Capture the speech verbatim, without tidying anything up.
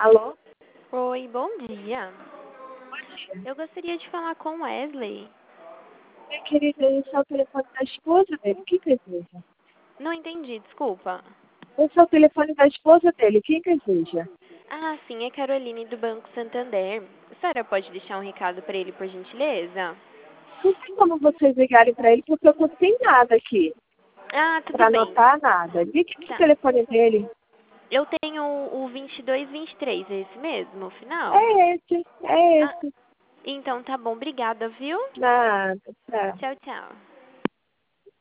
Alô? Oi, bom dia. Bom dia. Eu gostaria de falar com o Wesley. Minha querida, esse é o telefone da esposa dele. Quem deseja? Não entendi, desculpa. Esse é o telefone da esposa dele. Quem deseja? Ah, sim, é Caroline do Banco Santander. A senhora pode deixar um recado para ele, por gentileza? Não tem como vocês ligarem para ele, porque eu não tenho nada aqui Ah, tudo para bem. anotar nada. Ligue pro Tá. telefone dele. Eu tenho o vinte e dois vinte e três, é esse mesmo, o final? É esse, é Ah, esse. então tá bom, obrigada, viu? Nada, tá. Tchau, tchau.